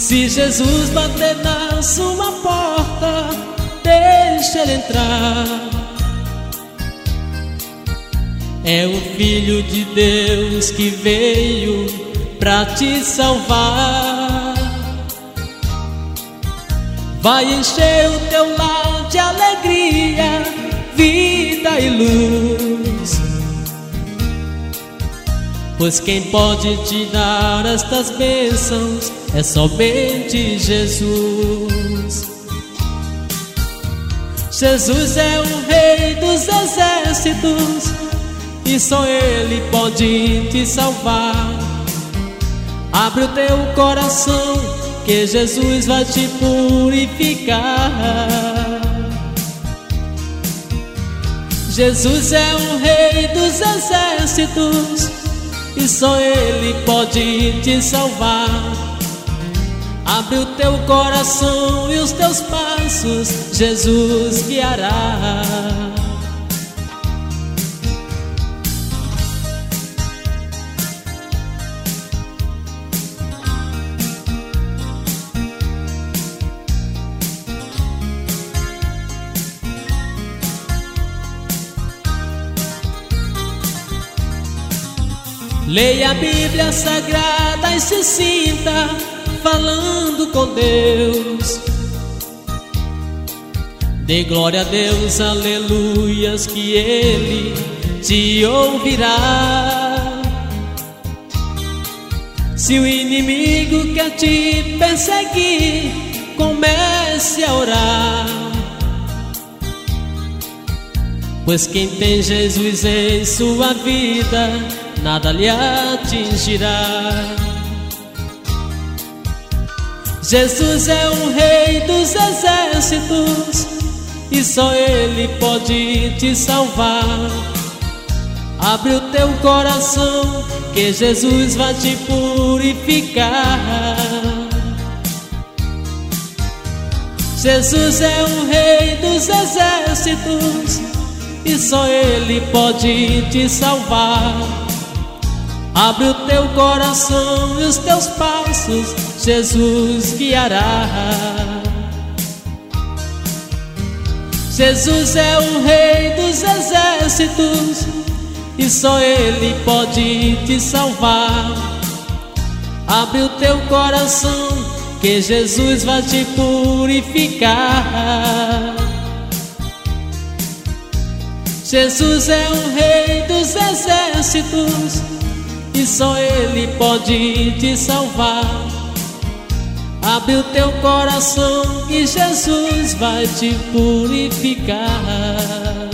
Se Jesus bater na sua porta, deixa ele entrar. É o Filho de Deus que veio pra te salvar. Vai encher o teu lar de alegria, vida e luz. Pois quem pode te dar estas bênçãos é somente Jesus. Jesus é o Rei dos exércitos e só Ele pode te salvar. Abre o teu coração que Jesus vai te purificar. Jesus é o Rei dos exércitos e só Ele pode te salvar. Abre o teu coração e os teus passos Jesus guiará. Leia a Bíblia Sagrada e se sinta falando com Deus. Dê glória a Deus, aleluias, que Ele te ouvirá. Se o inimigo quer te perseguir, comece a orar. Pois quem tem Jesus em sua vida, nada lhe atingirá. Jesus é o Rei dos exércitos e só Ele pode te salvar. Abre o teu coração que Jesus vai te purificar. Jesus é o Rei dos exércitos e só Ele pode te salvar. Abre o teu coração e os teus passos Jesus guiará. Jesus é o Rei dos exércitos e só Ele pode te salvar. Abre o teu coração que Jesus vai te purificar. Jesus é o Rei dos exércitos e só Ele pode te salvar. Abre o teu coração e Jesus vai te purificar.